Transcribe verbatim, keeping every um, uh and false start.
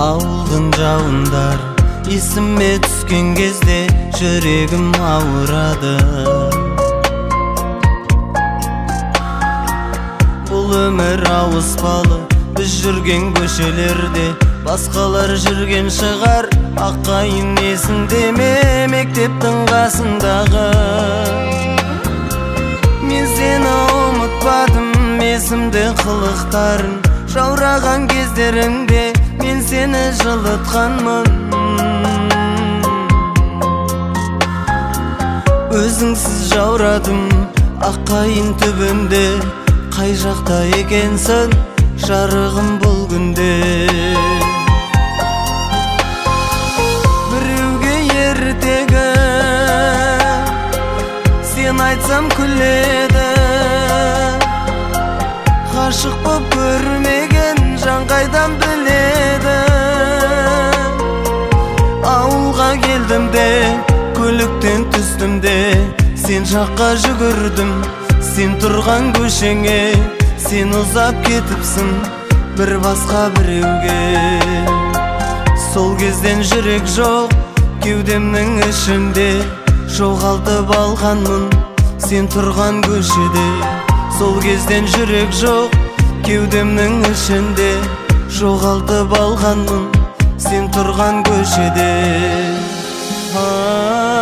ауылдың жауындар есіме түскен кезде жүрегім ауырады. Бұл өмір ауыспалы, біз жүрген көшелерде басқалар жүрген шығар. Аққайын есіңде ме, мектептің қасындағы? Мен сені ұмытпадым, есімде қылықтарын, жаураған кездеріңде мен сені жылытқанмын. Өзіңсіз жаурадым аққайын түбінде, қай жақта екенсің жарығым бұл күнде. Біреуге ертегі сен айтсам күледі, ғашық боп көрмеген жан қайдан біледі. Ауылға келдім де, көліктен түстім де, сен жаққа жүгірдім. Сен тұрған көшеңе, сен ұзап кетіпсің бір басқа біреуге. Сол кезден жүрек жоқ кеудемнің ішінде, жоғалтып алғанмын сен тұрған көшеде. Сол кезден жүрек жоқ кеудемнің ішінде, жоғалтып алғанмын сен тұрған көшеде.